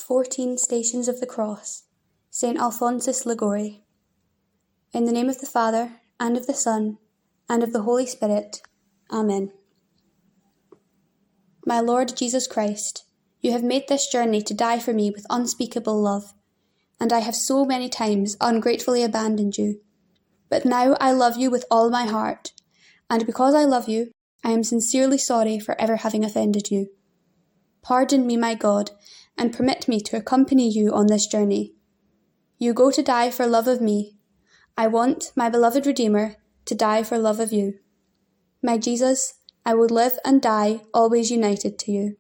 14 Stations of the Cross, St. Alphonsus Liguori. In the name of the Father, and of the Son, and of the Holy Spirit. Amen. My Lord Jesus Christ, you have made this journey to die for me with unspeakable love, and I have so many times ungratefully abandoned you. But now I love you with all my heart, and because I love you, I am sincerely sorry for ever having offended you. Pardon me, my God, and permit me to accompany you on this journey. You go to die for love of me. I want, my beloved Redeemer, to die for love of you. My Jesus, I will live and die always united to you.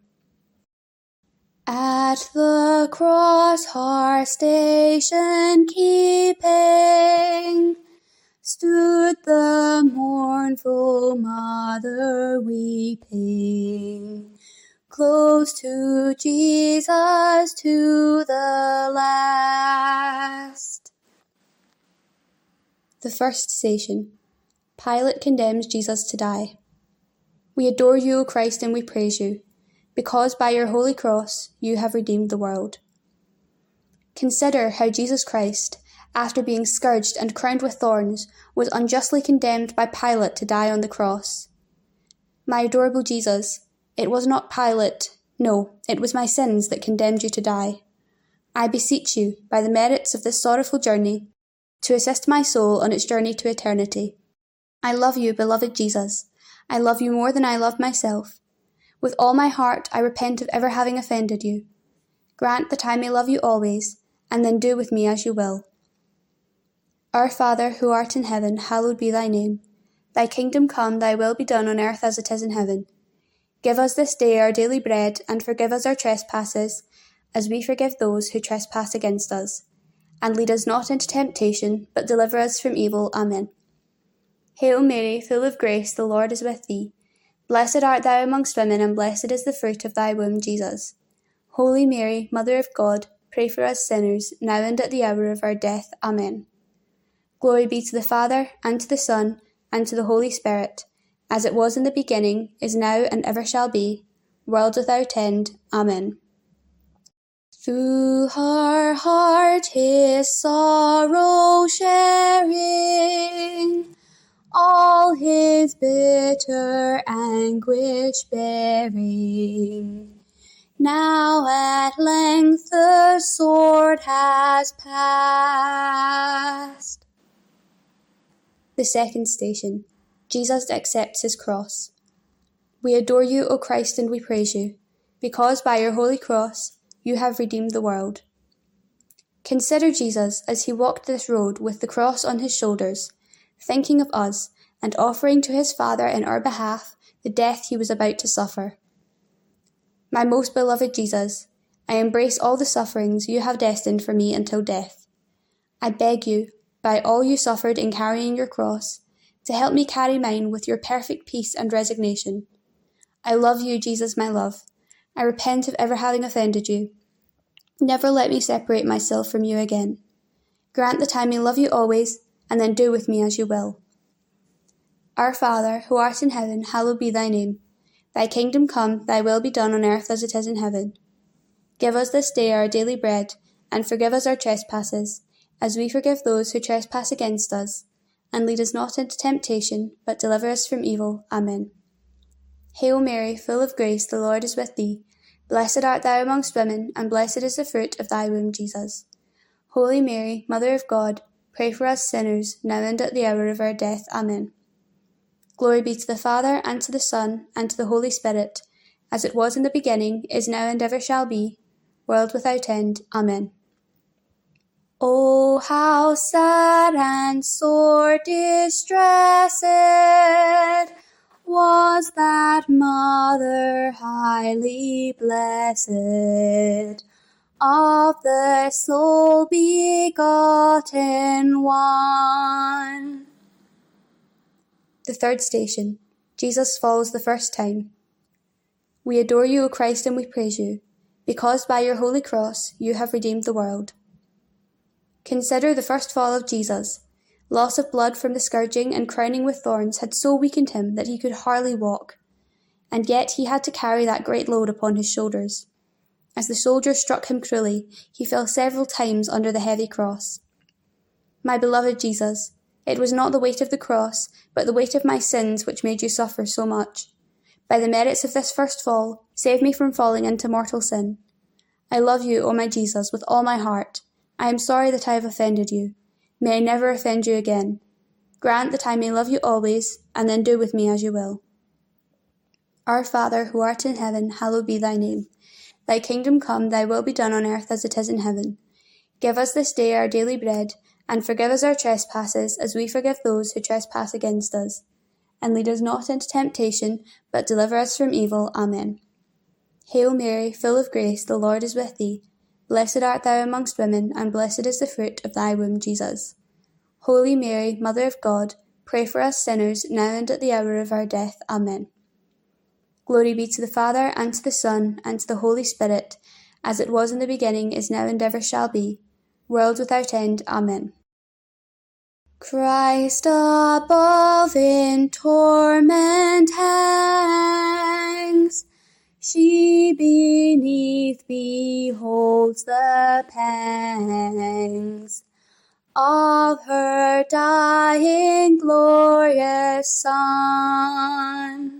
At the cross our station keeping, stood the mournful mother weeping, close to Jesus to the last. The first station. Pilate condemns Jesus to die. We adore you, O Christ, and we praise you, because by your holy cross you have redeemed the world. Consider how Jesus Christ, after being scourged and crowned with thorns, was unjustly condemned by Pilate to die on the cross. My adorable Jesus, it was not Pilate, no, it was my sins that condemned you to die. I beseech you, by the merits of this sorrowful journey, to assist my soul on its journey to eternity. I love you, beloved Jesus. I love you more than I love myself. With all my heart I repent of ever having offended you. Grant that I may love you always, and then do with me as you will. Our Father, who art in heaven, hallowed be thy name. Thy kingdom come, thy will be done on earth as it is in heaven. Give us this day our daily bread, and forgive us our trespasses, as we forgive those who trespass against us. And lead us not into temptation, but deliver us from evil. Amen. Hail Mary, full of grace, the Lord is with thee. Blessed art thou amongst women, and blessed is the fruit of thy womb, Jesus. Holy Mary, Mother of God, pray for us sinners, now and at the hour of our death. Amen. Glory be to the Father, and to the Son, and to the Holy Spirit, as it was in the beginning, is now, and ever shall be, world without end. Amen. Through her heart his sorrow sharing, all his bitter anguish bearing, now at length the sword has passed. The second station. Jesus accepts his cross. We adore you, O Christ, and we praise you, because by your holy cross you have redeemed the world. Consider Jesus as he walked this road with the cross on his shoulders, thinking of us and offering to his Father in our behalf the death he was about to suffer. My most beloved Jesus, I embrace all the sufferings you have destined for me until death. I beg you, by all you suffered in carrying your cross, to help me carry mine with your perfect peace and resignation. I love you, Jesus, my love. I repent of ever having offended you. Never let me separate myself from you again. Grant that I may love you always, and then do with me as you will. Our Father, who art in heaven, hallowed be thy name. Thy kingdom come, thy will be done on earth as it is in heaven. Give us this day our daily bread, and forgive us our trespasses, as we forgive those who trespass against us. And lead us not into temptation, but deliver us from evil. Amen. Hail Mary, full of grace, the Lord is with thee. Blessed art thou amongst women, and blessed is the fruit of thy womb, Jesus. Holy Mary, Mother of God, pray for us sinners, now and at the hour of our death. Amen. Glory be to the Father, and to the Son, and to the Holy Spirit, as it was in the beginning, is now, and ever shall be, world without end. Amen. Oh, how sad and sore distressed was that mother highly blessed, of the sole begotten one. The third station. Jesus falls the first time. We adore you, O Christ, and we praise you, because by your holy cross you have redeemed the world. Consider the first fall of Jesus. Loss of blood from the scourging and crowning with thorns had so weakened him that he could hardly walk, and yet he had to carry that great load upon his shoulders. As the soldiers struck him cruelly, he fell several times under the heavy cross. My beloved Jesus, it was not the weight of the cross, but the weight of my sins which made you suffer so much. By the merits of this first fall, save me from falling into mortal sin. I love you, O my Jesus, with all my heart. I am sorry that I have offended you. May I never offend you again. Grant that I may love you always, and then do with me as you will. Our Father, who art in heaven, hallowed be thy name. Thy kingdom come, thy will be done on earth as it is in heaven. Give us this day our daily bread, and forgive us our trespasses, as we forgive those who trespass against us. And lead us not into temptation, but deliver us from evil. Amen. Hail Mary, full of grace, the Lord is with thee. Blessed art thou amongst women, and blessed is the fruit of thy womb, Jesus. Holy Mary, Mother of God, pray for us sinners, now and at the hour of our death. Amen. Glory be to the Father, and to the Son, and to the Holy Spirit, as it was in the beginning, is now, and ever shall be, world without end. Amen. Christ above in torment hangs, she beneath beholds the pangs of her dying glorious Son.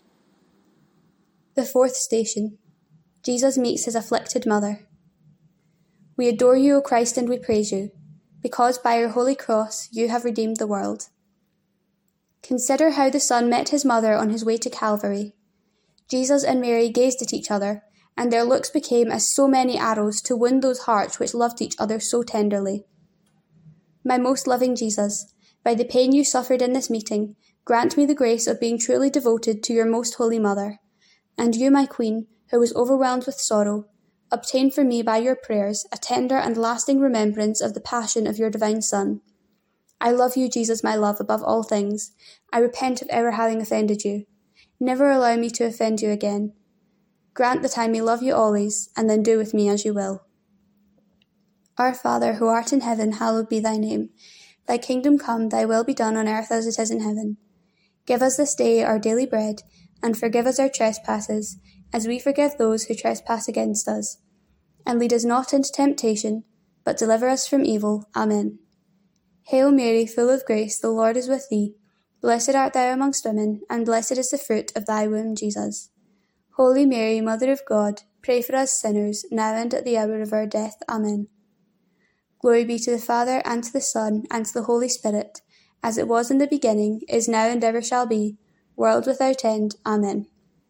The fourth station. Jesus meets his afflicted mother. We adore you, O Christ, and we praise you, because by your holy cross you have redeemed the world. Consider how the Son met his mother on his way to Calvary. Jesus and Mary gazed at each other, and their looks became as so many arrows to wound those hearts which loved each other so tenderly. My most loving Jesus, by the pain you suffered in this meeting, grant me the grace of being truly devoted to your most holy mother. And you, my Queen, who was overwhelmed with sorrow, obtain for me by your prayers a tender and lasting remembrance of the passion of your divine Son. I love you, Jesus, my love, above all things. I repent of ever having offended you. Never allow me to offend you again. Grant that I may love you always, and then do with me as you will. Our Father, who art in heaven, hallowed be thy name. Thy kingdom come, thy will be done on earth as it is in heaven. Give us this day our daily bread, and forgive us our trespasses, as we forgive those who trespass against us. And lead us not into temptation, but deliver us from evil. Amen. Hail Mary, full of grace, the Lord is with thee. Blessed art thou amongst women, and blessed is the fruit of thy womb, Jesus. Holy Mary, Mother of God, pray for us sinners, now and at the hour of our death. Amen. Glory be to the Father, and to the Son, and to the Holy Spirit, as it was in the beginning, is now, and ever shall be, world without end. Amen.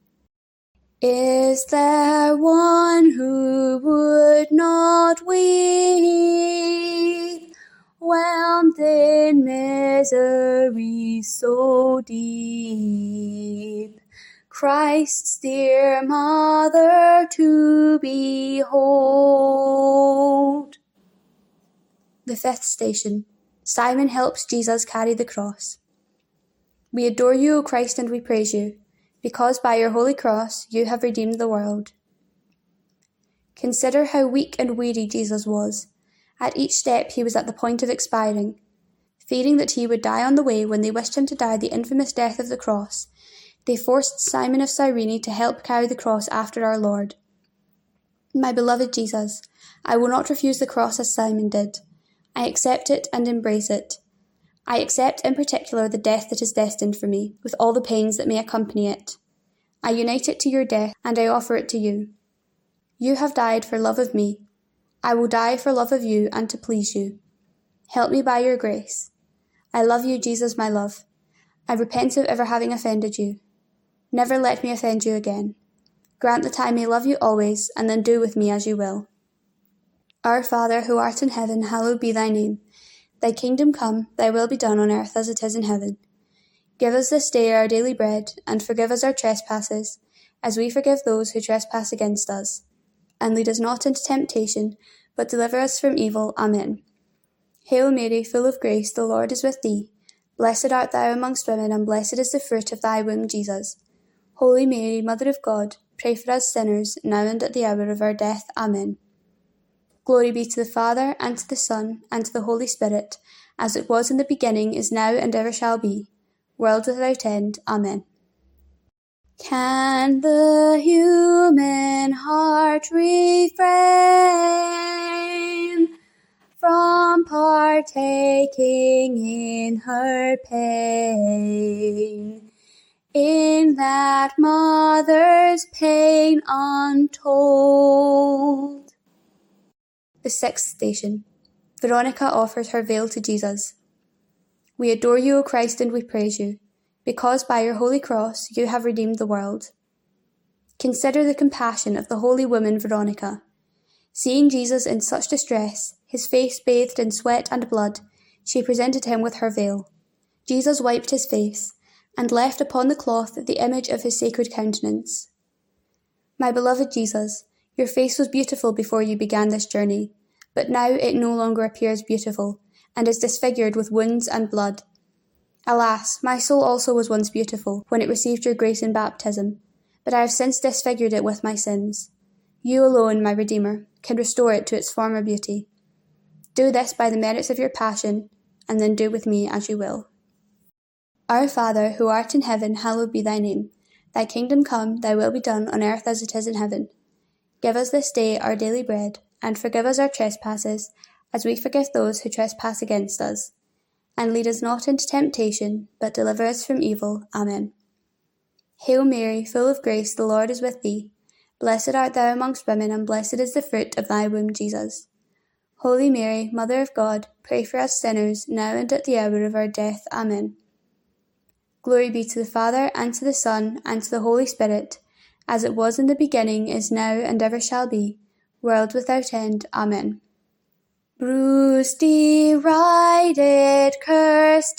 Is there one who would not weep, whelmed in misery so deep, Christ's dear mother to behold? The fifth station. Simon helps Jesus carry the cross. We adore you, O Christ, and we praise you, because by your holy cross you have redeemed the world. Consider how weak and weary Jesus was. At each step he was at the point of expiring. Fearing that he would die on the way when they wished him to die the infamous death of the cross, they forced Simon of Cyrene to help carry the cross after our Lord. My beloved Jesus, I will not refuse the cross as Simon did. I accept it and embrace it. I accept in particular the death that is destined for me, with all the pains that may accompany it. I unite it to your death, and I offer it to you. You have died for love of me. I will die for love of you and to please you. Help me by your grace. I love you, Jesus, my love. I repent of ever having offended you. Never let me offend you again. Grant that I may love you always, and then do with me as you will. Our Father, who art in heaven, hallowed be thy name. Thy kingdom come, thy will be done on earth as it is in heaven. Give us this day our daily bread, and forgive us our trespasses, as we forgive those who trespass against us. And lead us not into temptation, but deliver us from evil. Amen. Hail Mary, full of grace, the Lord is with thee. Blessed art thou amongst women, and blessed is the fruit of thy womb, Jesus. Holy Mary, Mother of God, pray for us sinners, now and at the hour of our death. Amen. Glory be to the Father, and to the Son, and to the Holy Spirit, as it was in the beginning, is now, and ever shall be, world without end. Amen. Can the human heart refrain from partaking in her pain? In that mother's pain untold. The sixth station. Veronica offers her veil to Jesus. We adore you, O Christ, and we praise you, because by your holy cross you have redeemed the world. Consider the compassion of the holy woman Veronica. Seeing Jesus in such distress, his face bathed in sweat and blood, she presented him with her veil. Jesus wiped his face, and left upon the cloth the image of his sacred countenance. My beloved Jesus, your face was beautiful before you began this journey, but now it no longer appears beautiful, and is disfigured with wounds and blood. Alas, my soul also was once beautiful when it received your grace in baptism, but I have since disfigured it with my sins. You alone, my Redeemer, can restore it to its former beauty. Do this by the merits of your passion, and then do with me as you will. Our Father, who art in heaven, hallowed be thy name. Thy kingdom come, thy will be done on earth as it is in heaven. Give us this day our daily bread, and forgive us our trespasses, as we forgive those who trespass against us. And lead us not into temptation, but deliver us from evil. Amen. Hail Mary, full of grace, the Lord is with thee. Blessed art thou amongst women, and blessed is the fruit of thy womb, Jesus. Holy Mary, Mother of God, pray for us sinners, now and at the hour of our death. Amen. Glory be to the Father, and to the Son, and to the Holy Spirit, as it was in the beginning, is now, and ever shall be, world without end. Amen. Bruised, derided, cursed,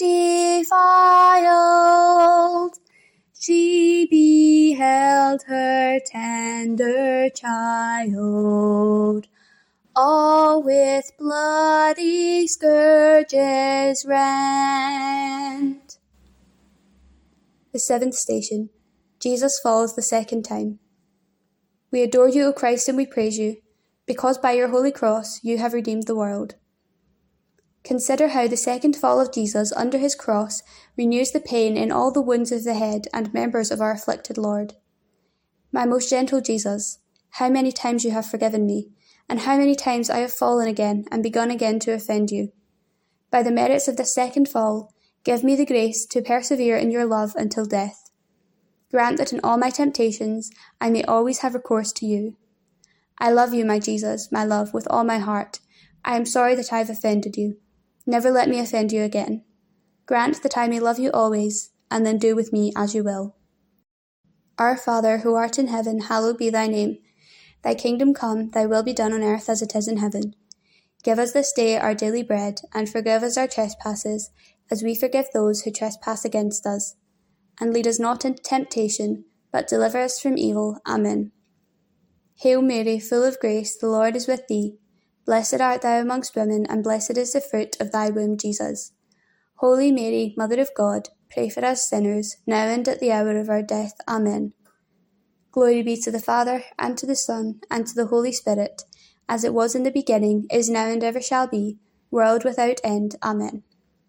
defiled, she beheld her tender child, all with bloody scourges rent. The seventh station. Jesus falls the second time. We adore you, O Christ, and we praise you, because by your holy cross you have redeemed the world. Consider how the second fall of Jesus under his cross renews the pain in all the wounds of the head and members of our afflicted Lord. My most gentle Jesus, how many times you have forgiven me, and how many times I have fallen again and begun again to offend you. By the merits of this second fall, give me the grace to persevere in your love until death. Grant that in all my temptations I may always have recourse to you. I love you, my Jesus, my love, with all my heart. I am sorry that I have offended you. Never let me offend you again. Grant that I may love you always, and then do with me as you will. Our Father, who art in heaven, hallowed be thy name. Thy kingdom come, thy will be done on earth as it is in heaven. Give us this day our daily bread, and forgive us our trespasses, as we forgive those who trespass against us. And lead us not into temptation, but deliver us from evil. Amen. Hail Mary, full of grace, the Lord is with thee. Blessed art thou amongst women, and blessed is the fruit of thy womb, Jesus. Holy Mary, Mother of God, pray for us sinners, now and at the hour of our death. Amen. Glory be to the Father, and to the Son, and to the Holy Spirit, as it was in the beginning, is now, and ever shall be, world without end. Amen.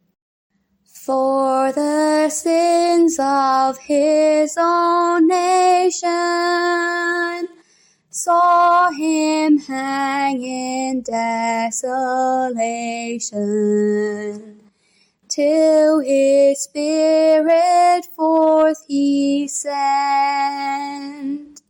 For the sins of his own nation saw him hang in desolation, till his Spirit forth he sent.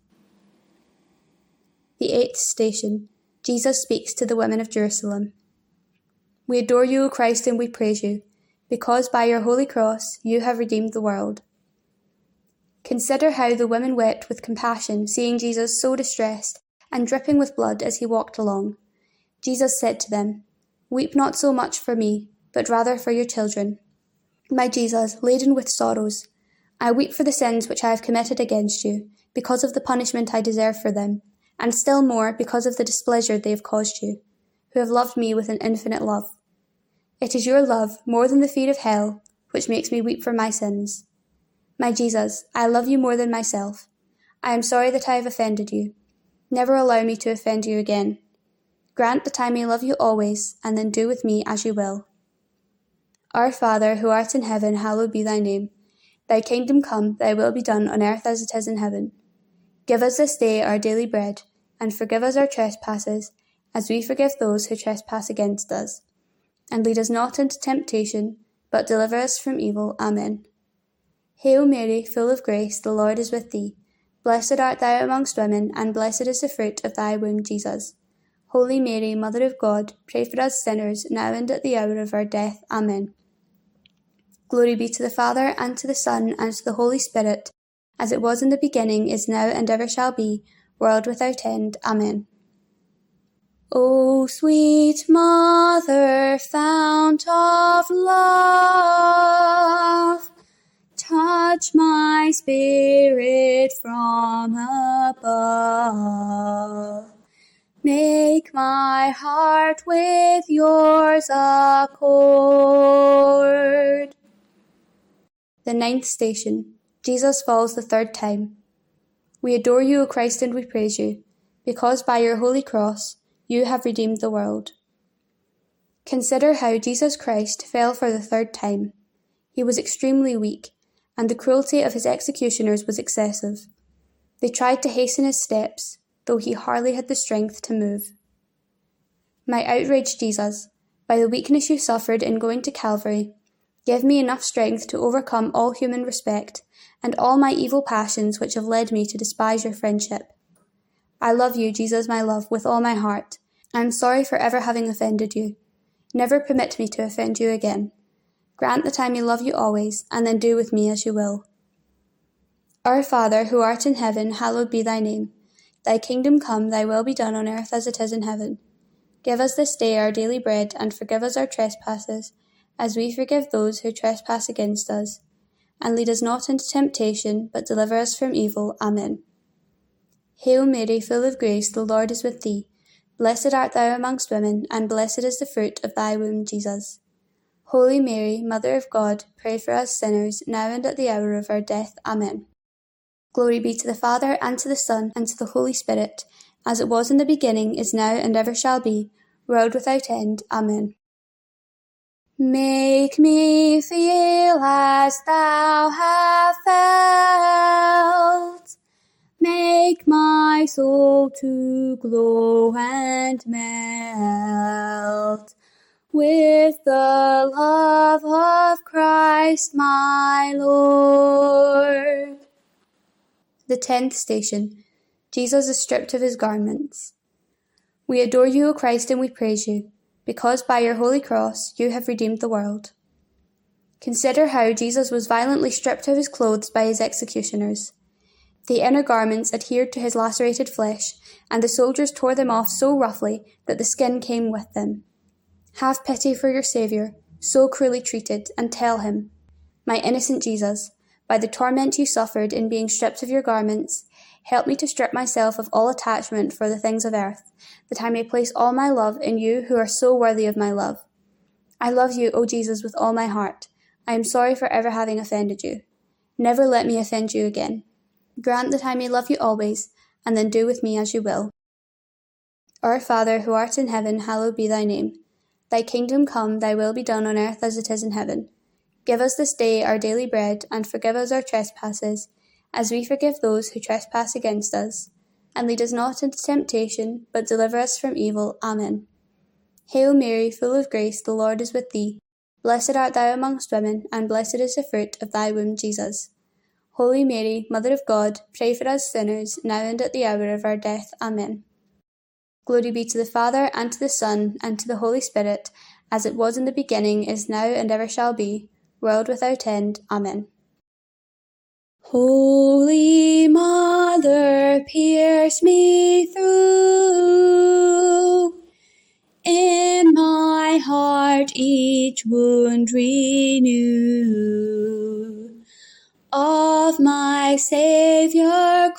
The eighth station. Jesus speaks to the women of Jerusalem. We adore you, O Christ, and we praise you, because by your holy cross you have redeemed the world. Consider how the women wept with compassion, seeing Jesus so distressed and dripping with blood as he walked along. Jesus said to them, Weep not so much for me, but rather for your children. My Jesus, laden with sorrows, I weep for the sins which I have committed against you, because of the punishment I deserve for them, and still more because of the displeasure they have caused you, who have loved me with an infinite love. It is your love, more than the fear of hell, which makes me weep for my sins. My Jesus, I love you more than myself. I am sorry that I have offended you. Never allow me to offend you again. Grant that I may love you always, and then do with me as you will. Our Father, who art in heaven, hallowed be thy name. Thy kingdom come, thy will be done on earth as it is in heaven. Give us this day our daily bread, and forgive us our trespasses, as we forgive those who trespass against us. And lead us not into temptation, but deliver us from evil. Amen. Hail Mary, full of grace, the Lord is with thee. Blessed art thou amongst women, and blessed is the fruit of thy womb, Jesus. Holy Mary, Mother of God, pray for us sinners, now and at the hour of our death. Amen. Glory be to the Father, and to the Son, and to the Holy Spirit, as it was in the beginning, is now, and ever shall be, world without end. Amen. O sweet Mother, fount of love, touch my spirit from above. Make my heart with yours accord. The 9th station. Jesus falls the 3rd time. We adore you, O Christ, and we praise you, because by your holy cross you have redeemed the world. Consider how Jesus Christ fell for the 3rd time. He was extremely weak, and the cruelty of his executioners was excessive. They tried to hasten his steps, though he hardly had the strength to move. My outraged Jesus, by the weakness you suffered in going to Calvary, give me enough strength to overcome all human respect and all my evil passions which have led me to despise your friendship. I love you, Jesus, my love, with all my heart. I am sorry for ever having offended you. Never permit me to offend you again. Grant that I may love you always, and then do with me as you will. Our Father, who art in heaven, hallowed be thy name. Thy kingdom come, thy will be done on earth as it is in heaven. Give us this day our daily bread, and forgive us our trespasses, as we forgive those who trespass against us. And lead us not into temptation, but deliver us from evil. Amen. Hail Mary, full of grace, the Lord is with thee. Blessed art thou amongst women, and blessed is the fruit of thy womb, Jesus. Holy Mary, Mother of God, pray for us sinners, now and at the hour of our death. Amen. Glory be to the Father, and to the Son, and to the Holy Spirit, as it was in the beginning, is now, and ever shall be, world without end. Amen. Make me feel as thou hast felt. Make my soul to glow and melt with the love of Christ my Lord. The 10th station. Jesus is stripped of his garments. We adore you, O Christ, and we praise you, because by your holy cross you have redeemed the world. Consider how Jesus was violently stripped of his clothes by his executioners. The inner garments adhered to his lacerated flesh, and the soldiers tore them off so roughly that the skin came with them. Have pity for your Saviour, so cruelly treated, and tell him, My innocent Jesus, by the torment you suffered in being stripped of your garments, help me to strip myself of all attachment for the things of earth, that I may place all my love in you who are so worthy of my love. I love you, O Jesus, with all my heart. I am sorry for ever having offended you. Never let me offend you again. Grant that I may love you always, and then do with me as you will. Our Father, who art in heaven, hallowed be thy name. Thy kingdom come, thy will be done on earth as it is in heaven. Give us this day our daily bread, and forgive us our trespasses, as we forgive those who trespass against us. And lead us not into temptation, but deliver us from evil. Amen. Hail Mary, full of grace, the Lord is with thee. Blessed art thou amongst women, and blessed is the fruit of thy womb, Jesus. Holy Mary, Mother of God, pray for us sinners, now and at the hour of our death. Amen. Glory be to the Father, and to the Son, and to the Holy Spirit, as it was in the beginning, is now, and ever shall be, world without end. Amen. Holy Mother, pierce me through. In my heart each wound renew. Of my Saviour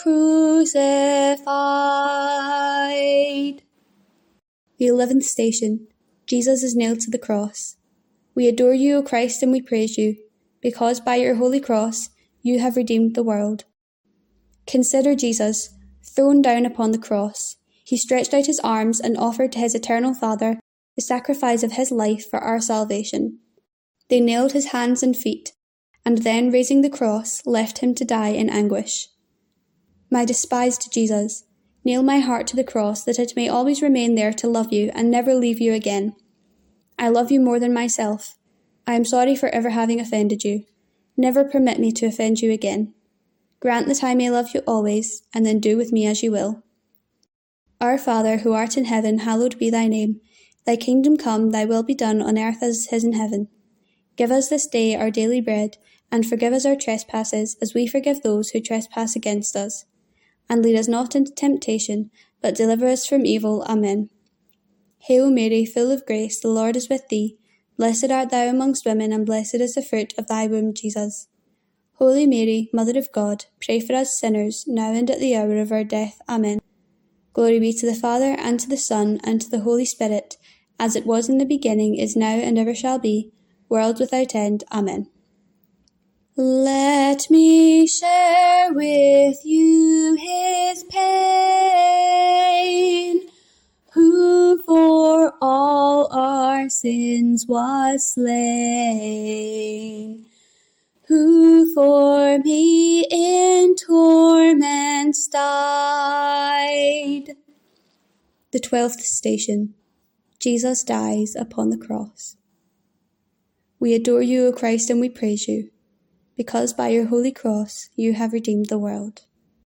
crucified. The 11th station. Jesus is nailed to the cross. We adore you, O Christ, and we praise you, because by your holy cross you have redeemed the world. Consider Jesus, thrown down upon the cross. He stretched out his arms and offered to his eternal Father the sacrifice of his life for our salvation. They nailed his hands and feet, and then raising the cross, left him to die in anguish. My despised Jesus, nail my heart to the cross that it may always remain there to love you and never leave you again. I love you more than myself. I am sorry for ever having offended you. Never permit me to offend you again. Grant that I may love you always, and then do with me as you will. Our Father, who art in heaven, hallowed be thy name. Thy kingdom come, thy will be done on earth as it is in heaven. Give us this day our daily bread, and forgive us our trespasses, as we forgive those who trespass against us. And lead us not into temptation, but deliver us from evil. Amen. Hail Mary, full of grace, the Lord is with thee. Blessed art thou amongst women, and blessed is the fruit of thy womb, Jesus. Holy Mary, Mother of God, pray for us sinners, now and at the hour of our death. Amen. Glory be to the Father, and to the Son, and to the Holy Spirit, as it was in the beginning, is now, and ever shall be, world without end. Amen. Let me share with you his pain, who for all our sins was slain, who for me in torments died. The 12th station. Jesus dies upon the cross. We adore you, O Christ, and we praise you, because by your holy cross you have redeemed the world.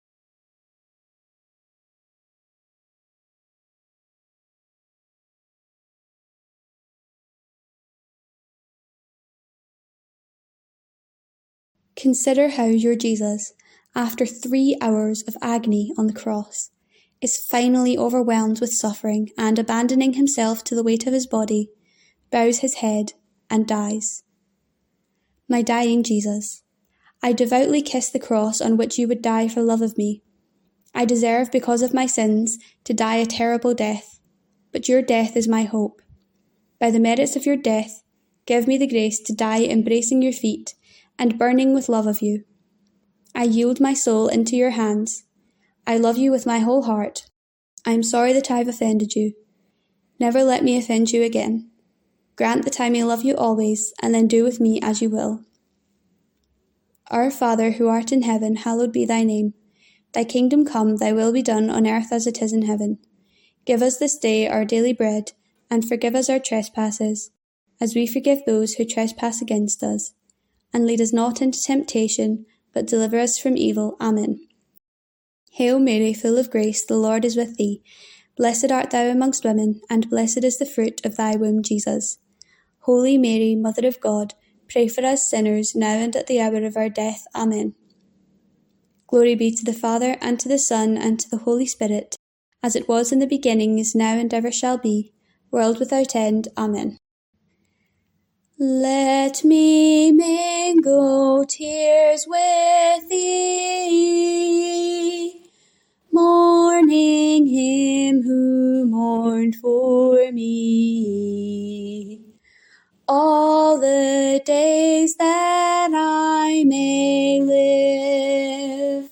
Consider how your Jesus, after 3 hours of agony on the cross, is finally overwhelmed with suffering and, abandoning himself to the weight of his body, bows his head and dies. My dying Jesus, I devoutly kiss the cross on which you would die for love of me. I deserve, because of my sins, to die a terrible death, but your death is my hope. By the merits of your death, give me the grace to die embracing your feet and burning with love of you. I yield my soul into your hands. I love you with my whole heart. I am sorry that I have offended you. Never let me offend you again. Grant that I may love you always, and then do with me as you will. Our Father, who art in heaven, hallowed be thy name. Thy kingdom come, thy will be done on earth as it is in heaven. Give us this day our daily bread, and forgive us our trespasses, as we forgive those who trespass against us. And lead us not into temptation, but deliver us from evil. Amen. Hail Mary, full of grace, the Lord is with thee. Blessed art thou amongst women, and blessed is the fruit of thy womb, Jesus. Holy Mary, Mother of God, pray for us sinners, now and at the hour of our death. Amen. Glory be to the Father, and to the Son, and to the Holy Spirit, as it was in the beginning, is now, and ever shall be, world without end. Amen. Let me mingle tears with thee, mourning him who mourned for me, all the days that I may live.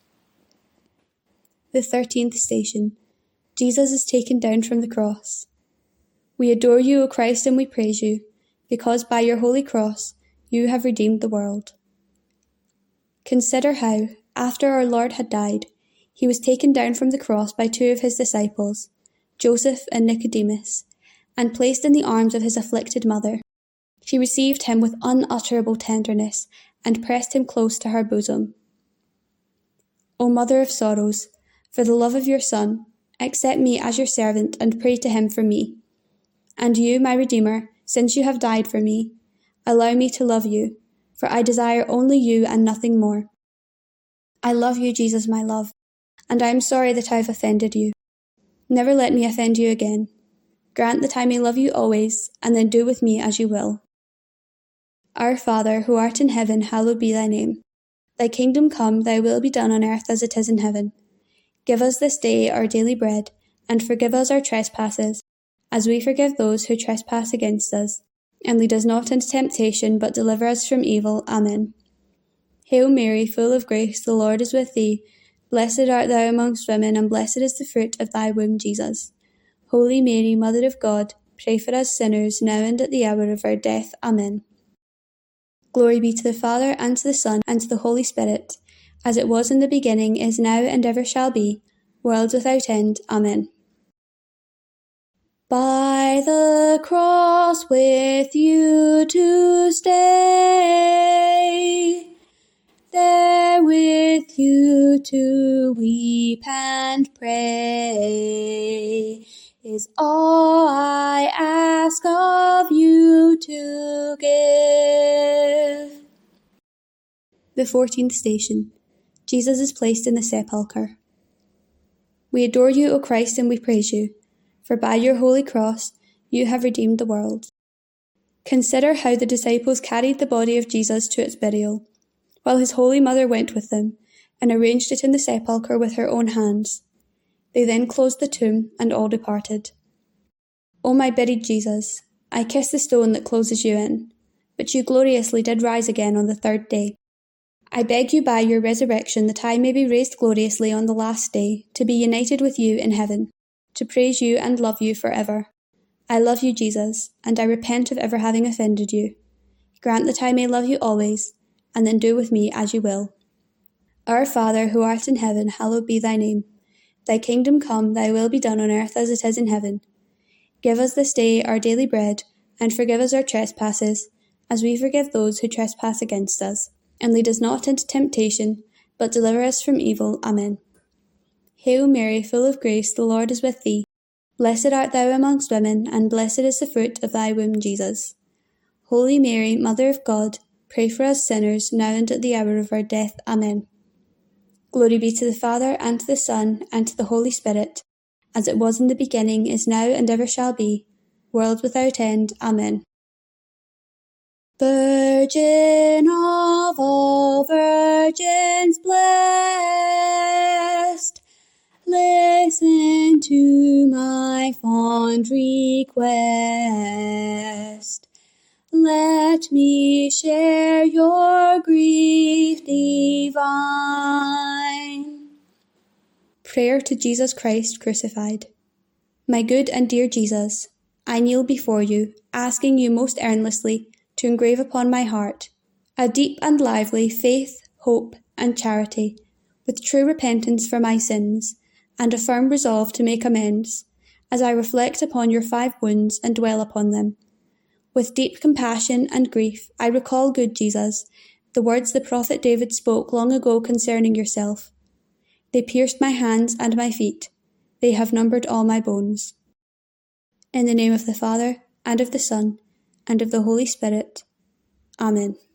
The 13th station. Jesus is taken down from the cross. We adore you, O Christ, and we praise you, because by your holy cross you have redeemed the world. Consider how, after our Lord had died, he was taken down from the cross by 2 of his disciples, Joseph and Nicodemus, and placed in the arms of his afflicted mother. She received him with unutterable tenderness and pressed him close to her bosom. O Mother of Sorrows, for the love of your Son, accept me as your servant and pray to him for me. And you, my Redeemer, since you have died for me, allow me to love you, for I desire only you and nothing more. I love you, Jesus, my love, and I am sorry that I have offended you. Never let me offend you again. Grant that I may love you always, and then do with me as you will. Our Father, who art in heaven, hallowed be thy name. Thy kingdom come, thy will be done on earth as it is in heaven. Give us this day our daily bread, and forgive us our trespasses, as we forgive those who trespass against us. And lead us not into temptation, but deliver us from evil. Amen. Hail Mary, full of grace, the Lord is with thee. Blessed art thou amongst women, and blessed is the fruit of thy womb, Jesus. Holy Mary, Mother of God, pray for us sinners, now and at the hour of our death. Amen. Glory be to the Father, and to the Son, and to the Holy Spirit, as it was in the beginning, is now, and ever shall be, world without end. Amen. By the cross with you to stay, there with you to weep and pray, is all I ask of you to give. The 14th station. Jesus is placed in the sepulchre. We adore you, O Christ, and we praise you, for by your holy cross you have redeemed the world. Consider how the disciples carried the body of Jesus to its burial, while his holy mother went with them and arranged it in the sepulchre with her own hands. They then closed the tomb, and all departed. O my buried Jesus, I kiss the stone that closes you in, but you gloriously did rise again on the third day. I beg you by your resurrection that I may be raised gloriously on the last day, to be united with you in heaven, to praise you and love you forever. I love you, Jesus, and I repent of ever having offended you. Grant that I may love you always, and then do with me as you will. Our Father, who art in heaven, hallowed be thy name. Thy kingdom come, thy will be done on earth as it is in heaven. Give us this day our daily bread, and forgive us our trespasses, as we forgive those who trespass against us. And lead us not into temptation, but deliver us from evil. Amen. Hail Mary, full of grace, the Lord is with thee. Blessed art thou amongst women, and blessed is the fruit of thy womb, Jesus. Holy Mary, Mother of God, pray for us sinners, now and at the hour of our death. Amen. Glory be to the Father, and to the Son, and to the Holy Spirit, as it was in the beginning, is now, and ever shall be, world without end. Amen. Virgin of all virgins blessed, listen to my fond request. Let me share your grief divine. Prayer to Jesus Christ crucified. My good and dear Jesus, I kneel before you, asking you most earnestly to engrave upon my heart a deep and lively faith, hope, and charity, with true repentance for my sins, and a firm resolve to make amends, as I reflect upon your 5 wounds and dwell upon them. With deep compassion and grief, I recall, good Jesus, the words the prophet David spoke long ago concerning yourself. They pierced my hands and my feet. They have numbered all my bones. In the name of the Father, and of the Son, and of the Holy Spirit. Amen.